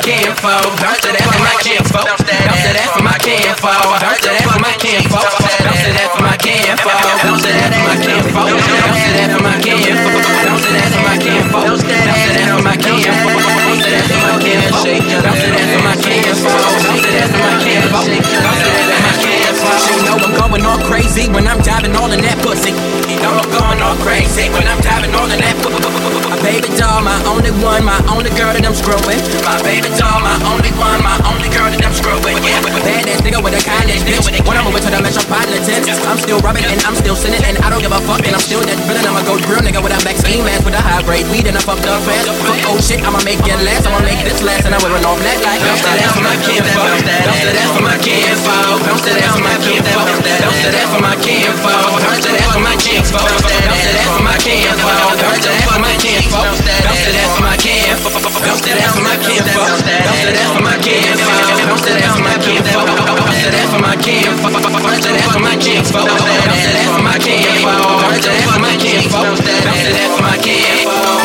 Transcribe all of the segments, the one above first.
kinfolk. Bounce to that for my kinfolk. Bounce to that for my kinfolk. Bounce to that for my kinfolk. Bounce to that for my kinfolk. Bounce to that for my kinfolk. Bounce to that for my kinfolk. Bounce to that for my kinfolk. Bounce to that for my kinfolk. Bounce to that for my kinfolk. Bounce to that for my kinfolk. Bounce to that for my kinfolk. Bounce to that for my kinfolk. You know I'm going all crazy when I'm diving all in that pussy. You know I'm going all crazy when I'm diving all in that pussy. My baby doll, my only one, my only girl that I'm screwing. My baby doll, my only one, my only girl that I'm screwing. Bad ass nigga with a college bitch. When I move into the metropolitan, I'm still rubbing and I'm still sinning and I don't give a fuck and I'm still that villain. I'm a gold grill nigga with a vaccine mask with a high grade weed and I fucked up fast. Fuck oh shit, I'ma make it last. I'ma make this last and I wear an all black like. Bounce to that for my kinfolk. Bounce to that for my kinfolk. Bounce to that for my kinfolk. Bounce to that for my kinfolk. Bounce to that for my kinfolk. Bounce to that for my kinfolk. Bounce to that for my kinfolk. Bounce to that for my kinfolk. Bounce to that for my kinfolk. Bounce to that for my kinfolk. Bounce to that for my kinfolk. Bounce to that for my kinfolk. Bounce to that for my kinfolk. Bounce to that for my kinfolk. Bounce to that for my kinfolk. Bounce to that for my kinfolk.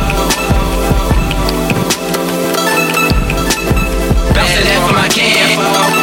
Bounce to that for my kinfolk.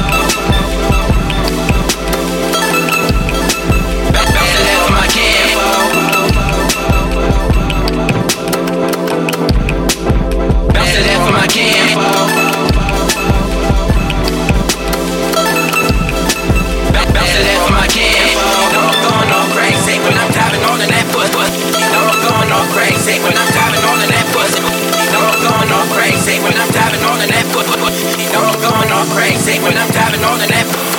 When I'm diving all in that pussy, you know I'm going all crazy. When I'm diving all in that pussy, you know I'm going all crazy. When I'm diving all in that pussy.